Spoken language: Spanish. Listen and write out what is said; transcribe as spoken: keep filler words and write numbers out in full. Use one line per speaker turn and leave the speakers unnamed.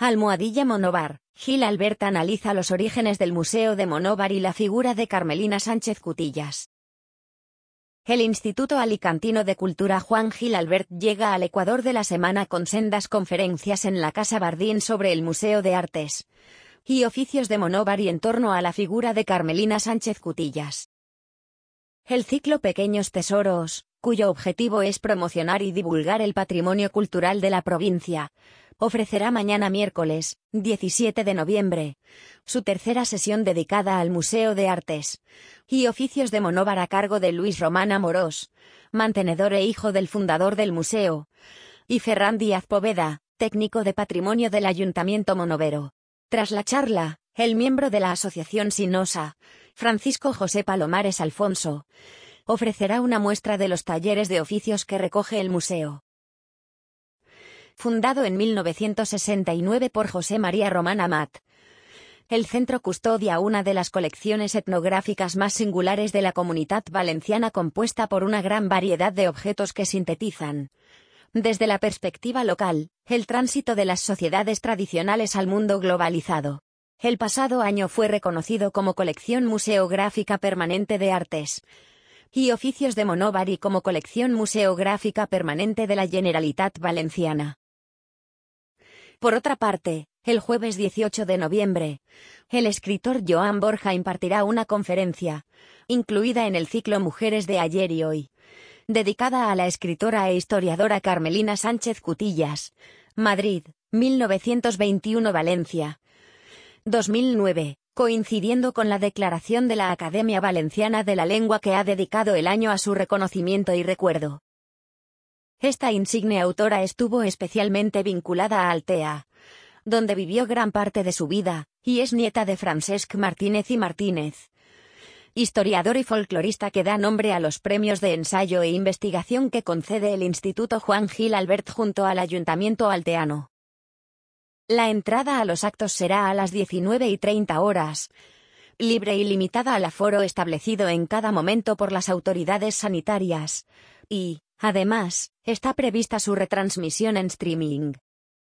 Almohadilla Monóvar. Gil Albert analiza los orígenes del Museo de Monóvar y la figura de Carmelina Sánchez Cutillas. El Instituto Alicantino de Cultura Juan Gil Albert llega al Ecuador de la semana con sendas conferencias en la Casa Bardín sobre el Museo de Artes y Oficios de Monóvar y en torno a la figura de Carmelina Sánchez Cutillas. El ciclo Pequeños Tesoros, cuyo objetivo es promocionar y divulgar el patrimonio cultural de la provincia, ofrecerá mañana miércoles, diecisiete de noviembre, su tercera sesión dedicada al Museo de Artes y Oficios de Monóvar a cargo de Luis Román Amorós, mantenedor e hijo del fundador del museo, y Ferran Díaz Poveda, técnico de patrimonio del Ayuntamiento monovero. Tras la charla, el miembro de la Asociación Sinosa, Francisco José Palomares Alfonso, ofrecerá una muestra de los talleres de oficios que recoge el museo. Fundado en mil novecientos sesenta y nueve por José María Román Amat, el centro custodia una de las colecciones etnográficas más singulares de la Comunitat Valenciana, compuesta por una gran variedad de objetos que sintetizan, desde la perspectiva local, el tránsito de las sociedades tradicionales al mundo globalizado. El pasado año fue reconocido como colección museográfica permanente de artes y oficios de Monóvar y como colección museográfica permanente de la Generalitat Valenciana. Por otra parte, el jueves dieciocho de noviembre, el escritor Joan Borja impartirá una conferencia, incluida en el ciclo Mujeres de ayer y hoy, dedicada a la escritora e historiadora Carmelina Sánchez Cutillas, Madrid, mil novecientos veintiuno Valencia, dos mil nueve, coincidiendo con la declaración de la Academia Valenciana de la Lengua que ha dedicado el año a su reconocimiento y recuerdo. Esta insigne autora estuvo especialmente vinculada a Altea, donde vivió gran parte de su vida, y es nieta de Francesc Martínez y Martínez, historiador y folclorista que da nombre a los premios de ensayo e investigación que concede el Instituto Juan Gil Albert junto al Ayuntamiento alteano. La entrada a los actos será a las diecinueve y treinta horas, libre y limitada al aforo establecido en cada momento por las autoridades sanitarias, y, además, está prevista su retransmisión en streaming.